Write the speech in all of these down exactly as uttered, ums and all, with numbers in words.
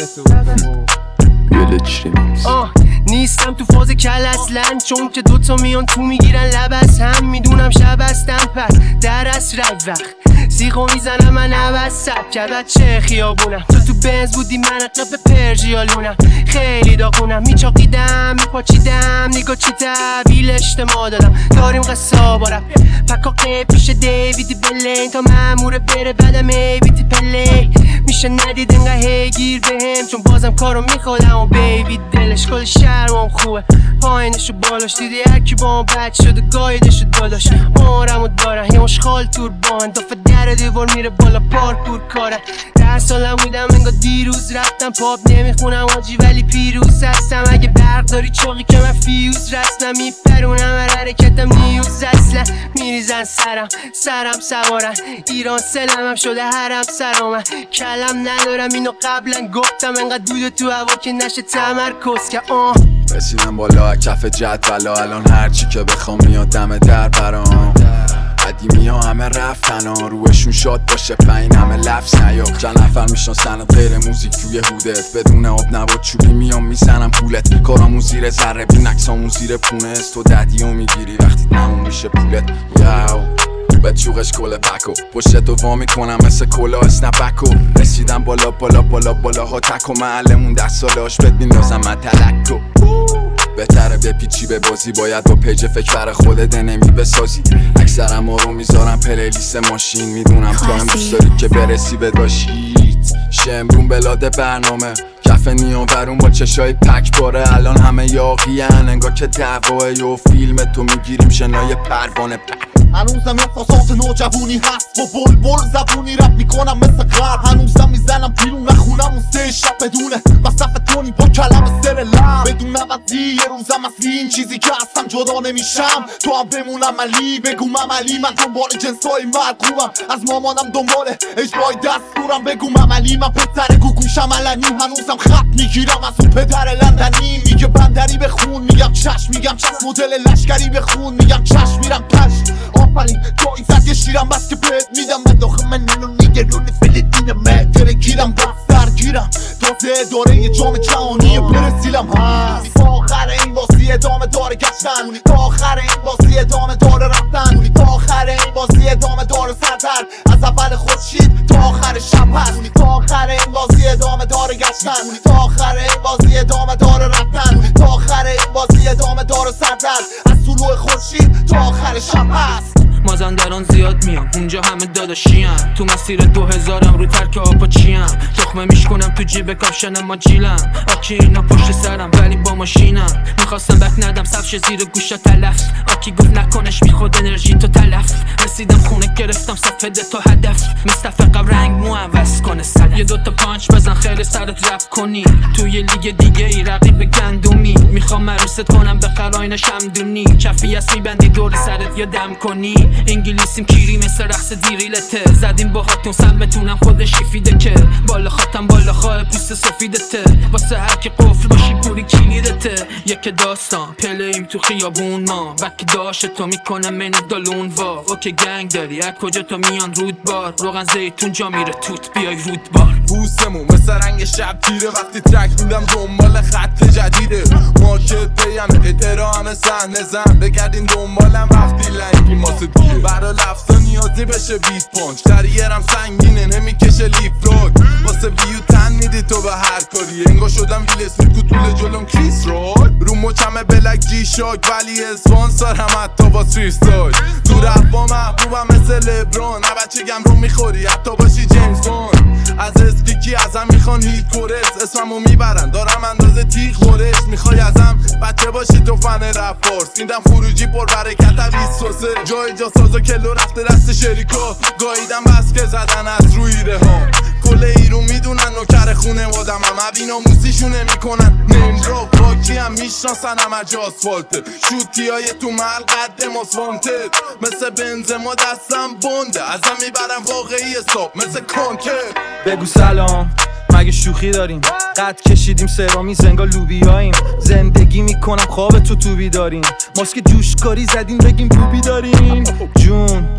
تو آه نیستم تو فاز کل اصلا، چون که دوتا میان تو میگیرن لب از هم. میدونم شب هستم پس در از رد وقت سیخو میزنم من عوض سب کرد بچه خیابونم. تو تو بنز بودی من قب پرژیالونم، خیلی داغونم میچاقیدم میپاچیدم نگاه چی تحویل اجتماع دادم. داریم قصاب رپ پکاقه پیش دیویدی بلین تا ماموره بره بعدم ایویتی پلی میشه ندید انقدر هیگیر بهم، چون بازم کارو میخوادم و بیبی دلش کل شهرم خوبه. پایینشو بالاش دیدی هرکی با هم بد شده گایدشو داداش. مارمو دارن یه مشخال تور بان دافه در دیوار میره بالا پارکور کاره. ده سالم بودم انگار دیروز رفتم پاپ نمیخونم آجی ولی پیروز هستم. اگه برق داری چاقی که من فیوز رسنم میپرونم هر حرکتم نیوز اصلا. میریزن سرم سرم سوارن ایران سلمم شده حرم سرامن. کلم ندارم اینو قبلا گفتم انقدر دود تو هوا که نشه تمرکز که آه رسیدم بالا کف جدولا، الان هرچی که بخوام میاد دم در برام. قدیمی ها همه رفتن ها روشون شاد باشه پایین همه لفظ نیاب. چند نفر میشن سند غیر موزیک توی هودت، بدون آب نباد چوبی میام میزنم پولت. کارامون زیر ذره بی نکسامون زیر پونست، تو ددیو میگیری وقتی تموم میشه پولت. یاو به چوغش کل پکو پشت تو وا میکنم مثل کلا اسنپکو. رسیدم بالا بالا بالا بالا ها تکو معلمون ده سالاش بد میندازم من تلکو. بهتره بپیچی به بازی باید با پیج فکر بر خودت نمی بسازی. اکثرم رو میذارم پلیلیست ماشین، میدونم تو هم دوست داری که برسی به داشیت. شمرون بلاد برنامه کف نیان برون با چشای پک باره. الان همه یاقی هن انگار که دعواه و فیلم تو میگیریم شنای پروانه پک. هنوزم احساسات نوجوونی هست با بل بل زبونی رپ میکنم مثل غرب. هنوزم میزنم بیرون نخونم اون سه شب بدونه مصرف تونی با کلم سر لب. بدون عوضی یه روزم از این چیزی که هستم جدا نمیشم. تو هم بمونم علی بگوم عملی من دنبال جنسای مرگوبم. از مامانم دنبال اجرای دستورم بگوم عملی من پتر گوگوشم علنی. هنوزم خط میگیرم از اون پدر لندنی. میگه بندری بخون میگم چشم میگم چشم مدل لشکری بخون میگم چشم میرم پشت. آفرین تو ایزد یه شیرم بس که بهت میدم من داخل من اینو نگرون فلسطین مدره گیرم بس درگیرم تازه داره یه جام جهانی برسیلم هست. تا آخر این بازی ادامه داره گشتن، تا آخر این بازی ادامه داره رفتن، تا آخر این بازی ادامه داره سردر از اول خورشید تا آخر شب هست. تا آخر این بازی ادامه داره گشتن، تا آخر این بازی ادامه داره رفتن، تا آخر این بازی ادامه داره سردر از طلوع خورشید تا آخر شب هست. مازندران زیاد میام اونجا همه داداشیم. تو مسیر دو هزارم رو ترک آپاچیم. تخمه میشکنم تو جیب کاپشن ما جیلم. آکی اینا پشت سرم ولی با ماشینم. میخواستم بک ندم سفش زیر گوشا تلف. آکی گفت نکنش میخواد انرژی تو تلف. رسیدم خونه گرفتم صفحه تا هدف. مستفقم رنگ مو عوض کنه سلف. یه دوتا پانچ بزن خیلی سرت رپ کنی. توی لیگ دیگه ای رقیب گندومی. میخوام مروست کنم به قراین شمدونی. کفی از میبندی دور سرت یا دم کنی. انگلیسیم کیری مثل رقص دیریلته. زدیم با هاتون سمتونم خودش شیفیده که بالا خاتم بالا خواه پوست سفیدته. واسه هر کی قفل باشی پوری کلیدته. یک داستان پلیم تو خیابون ما بکی داشت تو میکنم من دالون وا. اوکی گنگ داری از کجا تو میان رودبار. روغن زیتون جا میره توت بیای رودبار. بوسمون مثل رنگ شب تیره وقتی ترک میدم دنبال خط جدیده. مارکت بیم احترام صحنه زن بگردین دنبالم وقتی لنگی ماسه دیه. برا لفظا نیازی بشه بیت پانچ کریرم سنگینه نمیکشه لیف روک. واسه ویو تن میدی تو به هر کاری. انگار شدم ویل اسمیت کتول جلوم کریس روک. رو مچمه بلک جی شاک ولی اسپانسر هم حتی با سویستاک. تو رفا محبوبم مثل لبران. نه بچه گم رو میخوری حتی باشی جیمز بوند. از اسکی کی ازم میخوان هیت کورس. اسممو میبرن دارم اندازه تیغ خورش. میخوای ازم بچه باشی تو فن رپ فارس. میدم خروجی پر برکت ویسوسه. جای جا سازا کلو رفته دست شریکا. گاییدم بس که زدن از روی ایره ها. کل ایرون میدونن نوکر خونه وادم هم ابینا موسیشونه میکنن. نمرا باکی هم میشناسن همه جا آسفالته. شوتی های تو محل قد ماسفانتد. مثل بنزما دستم بنده. ازم میبرم واقعی حساب مثل کانکر. بگو سلام مگه شوخی داریم؟ قد کشیدیم سرامی زنگا لوبیاییم. زندگی میکنم خواب تو تو بیداریم. ماسک جوشکاری زدیم بگیم تو بیداریم. جون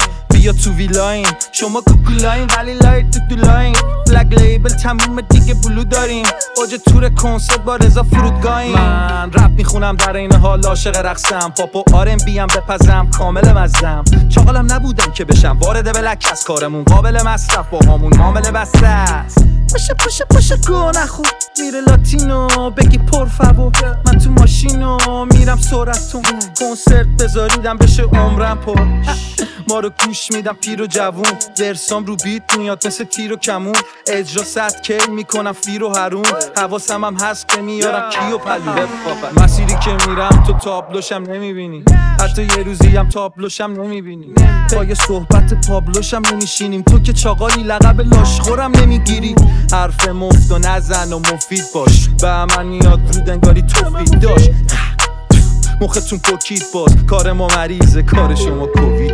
بیا تو ویلاین شما کوکولاین ولی لایت تو دولاین بلک لیبل تموم دیگه بلو داریم اوج تور کنسرت با رضا فرودگاهیم من رپ میخونم در این حال عاشق رقصم پاپ و آر ام بی ام بپزم کامل مزدم چاقالم نبودم که بشم وارد بلک از کارمون قابل مصرف با همون معامله بسته است پشه پشه پشه گو نخور میره لاتینو بگی پر فبو من تو ماشینو میرم سرعتون کنسرت بذاریدم بشه عمرم پر ما رو گوش میدم پیر و جوون ورسام رو بیت میاد مثل تیر و کمون اجرا صد کی میکنم فیر و حرون حواسم هم هست که میارم کی و پلوه مسیری که میرم تو تابلوشم نمیبینی حتی یه روزی هم تابلوشم نمیبینی با یه صحبت پابلوشم نمیشینیم تو که چاقالی لقب لاشخورم نمیگیری حرف مفت و نزن و مفید باش به من میاد رودنگاری توفید داشت مختون پوکید باز کار ما مریضه کار شما کووید